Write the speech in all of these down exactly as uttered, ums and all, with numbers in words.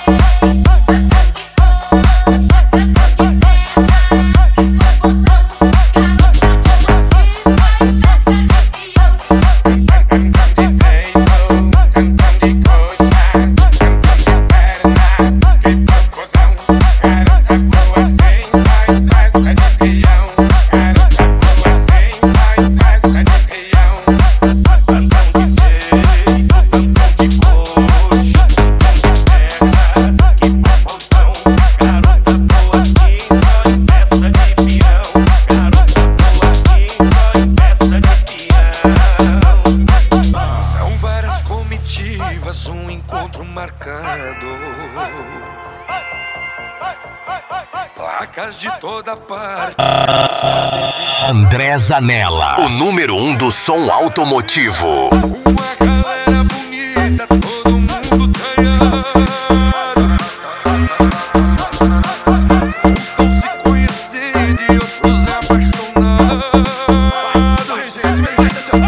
Um encontro marcado, placas de toda parte. André Zanella, o número um do som automotivo. Uma galera bonita, todo mundo ganhando. Uns estão se conhecendo e outros apaixonados. Vem gente, vem gente, assim,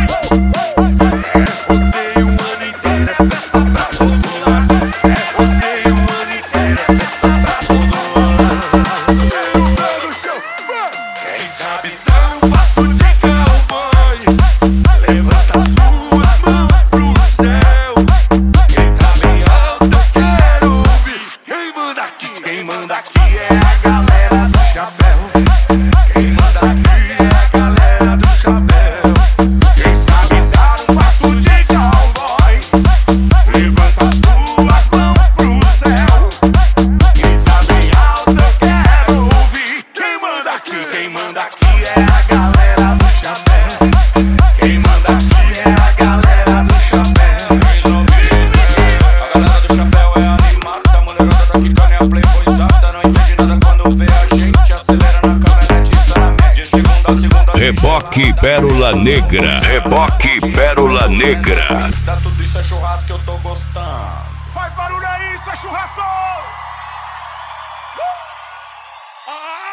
Reboque Pérola Negra. Reboque Pérola Negra. Tá tudo isso é churrasco que eu tô gostando. Faz barulho aí, isso é churrasco! Uh! Ah!